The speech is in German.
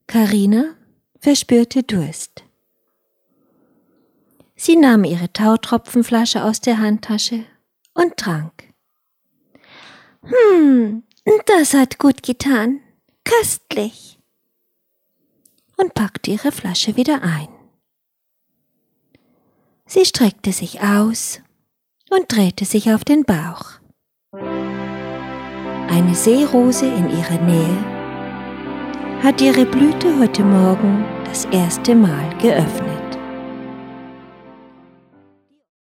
Karina verspürte Durst. Sie nahm ihre Tautropfenflasche aus der Handtasche und trank. Das hat gut getan. Köstlich. Und packte ihre Flasche wieder ein. Sie streckte sich aus und drehte sich auf den Bauch. Eine Seerose in ihrer Nähe hat ihre Blüte heute Morgen das erste Mal geöffnet.